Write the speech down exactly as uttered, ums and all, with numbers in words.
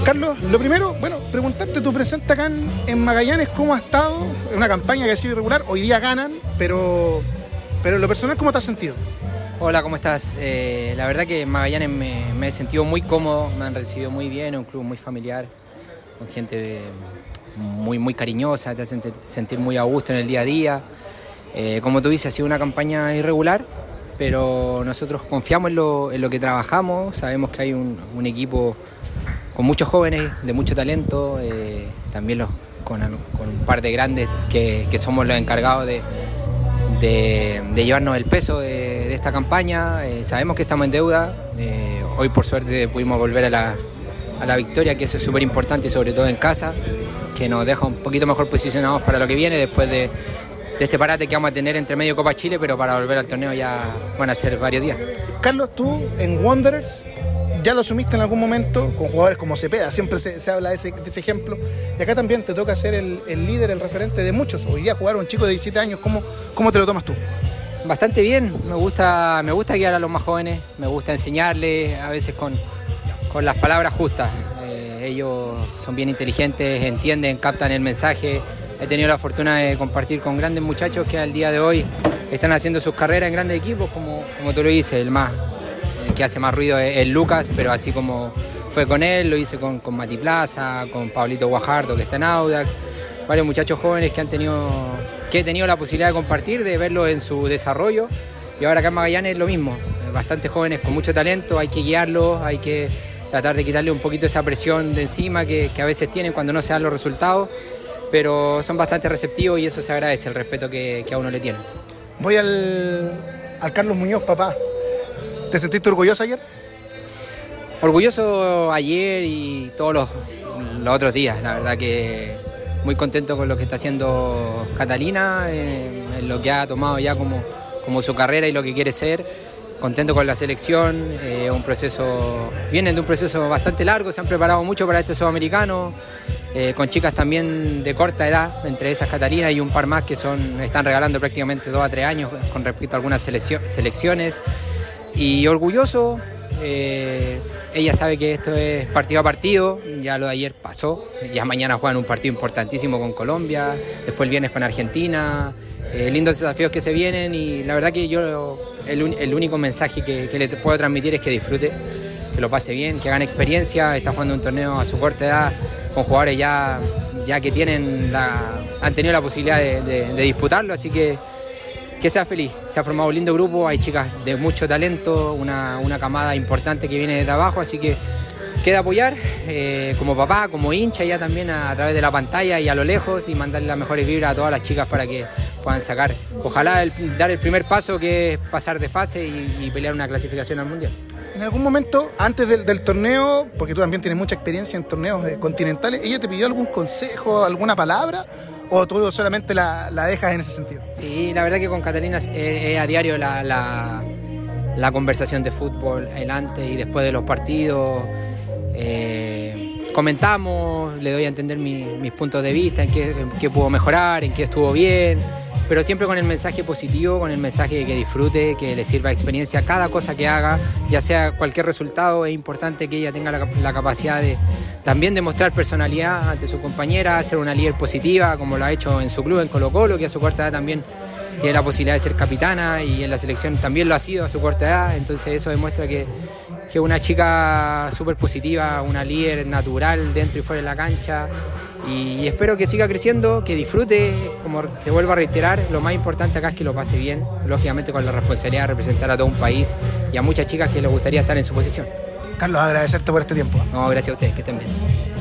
Carlos, lo primero, bueno, preguntarte tu presente acá en, en Magallanes, ¿cómo ha estado? Es una campaña que ha sido irregular, hoy día ganan, pero, pero en lo personal, ¿cómo te has sentido? Hola, ¿cómo estás? Eh, la verdad que en Magallanes me, me he sentido muy cómodo, me han recibido muy bien, es un club muy familiar, con gente muy, muy cariñosa, te hace sentir muy a gusto en el día a día. Eh, como tú dices, ha sido una campaña irregular, pero nosotros confiamos en lo, en lo que trabajamos, sabemos que hay un, un equipo con muchos jóvenes, de mucho talento, eh, también los, con, con un par de grandes que, que somos los encargados de, de, de llevarnos el peso de, de esta campaña. Eh, sabemos que estamos en deuda, eh, hoy por suerte pudimos volver a la, a la victoria, que eso es súper importante y sobre todo en casa, que nos deja un poquito mejor posicionados para lo que viene después de, de este parate que vamos a tener entre medio Copa Chile, pero para volver al torneo ya van a ser varios días. Carlos, tú en Wanderers ya lo asumiste en algún momento con jugadores como Cepeda, siempre se, se habla de ese, de ese ejemplo, y acá también te toca ser el, el líder, el referente de muchos. Hoy día jugar a un chico de diecisiete años, ¿cómo, cómo te lo tomas tú? Bastante bien, me gusta, me gusta guiar a los más jóvenes, me gusta enseñarles, a veces con, con las palabras justas. Eh, ellos son bien inteligentes, entienden, captan el mensaje. He tenido la fortuna de compartir con grandes muchachos que al día de hoy están haciendo sus carreras en grandes equipos, como, como tú lo dices, el más el que hace más ruido es, es Lucas, pero así como fue con él, lo hice con, con Mati Plaza, con Pablito Guajardo, que está en Audax, varios muchachos jóvenes que han tenido, que he tenido la posibilidad de compartir, de verlo en su desarrollo, y ahora acá en Magallanes es lo mismo, bastante jóvenes con mucho talento, hay que guiarlos, hay que tratar de quitarle un poquito esa presión de encima que, que a veces tienen cuando no se dan los resultados, pero son bastante receptivos y eso se agradece, el respeto que, que a uno le tiene. Voy al, al Carlos Muñoz, papá. ¿Te sentiste orgulloso ayer? Orgulloso ayer y todos los, los otros días, la verdad que muy contento con lo que está haciendo Catalina, eh, en lo que ha tomado ya como, como su carrera y lo que quiere ser. Contento con la selección, eh, un proceso, vienen de un proceso bastante largo, se han preparado mucho para este sudamericano, eh, con chicas también de corta edad, entre esas Catalina y un par más que son están regalando prácticamente dos a tres años con respecto a algunas selecciones. Y orgulloso, eh, ella sabe que esto es partido a partido, ya lo de ayer pasó, ya mañana juegan un partido importantísimo con Colombia, después el viernes con Argentina, eh, lindos desafíos que se vienen y la verdad que yo el, el único mensaje que, que le puedo transmitir es que disfrute, que lo pase bien, que gane experiencia, está jugando un torneo a su corta edad con jugadores ya, ya que tienen la, han tenido la posibilidad de, de, de disputarlo, así que que sea feliz. Se ha formado un lindo grupo, hay chicas de mucho talento, una, una camada importante que viene de abajo, así que queda apoyar eh, como papá, como hincha ya también a, a través de la pantalla y a lo lejos y mandarle las mejores vibras a todas las chicas para que puedan sacar, ojalá el, dar el primer paso que es pasar de fase y, y pelear una clasificación al Mundial. En algún momento, antes del, del torneo, porque tú también tienes mucha experiencia en torneos eh, continentales, ¿ella te pidió algún consejo, alguna palabra? ¿O tú solamente la, la dejas en ese sentido? Sí, la verdad que con Catalina es, es a diario la, la, la conversación de fútbol, el antes y después de los partidos. Eh, comentamos, le doy a entender mi, mis puntos de vista, en qué, en qué puedo mejorar, en qué estuvo bien, pero siempre con el mensaje positivo, con el mensaje de que disfrute, que le sirva de experiencia cada cosa que haga, ya sea cualquier resultado. Es importante que ella tenga la, la capacidad de también de mostrar personalidad ante su compañera, ser una líder positiva, como lo ha hecho en su club, en Colo Colo, que a su corta edad también tiene la posibilidad de ser capitana y en la selección también lo ha sido a su corta edad, entonces eso demuestra que que es una chica súper positiva, una líder natural dentro y fuera de la cancha y espero que siga creciendo, que disfrute, como te vuelvo a reiterar, lo más importante acá es que lo pase bien, lógicamente con la responsabilidad de representar a todo un país y a muchas chicas que les gustaría estar en su posición. Carlos, agradecerte por este tiempo. No, gracias a ustedes, que estén bien.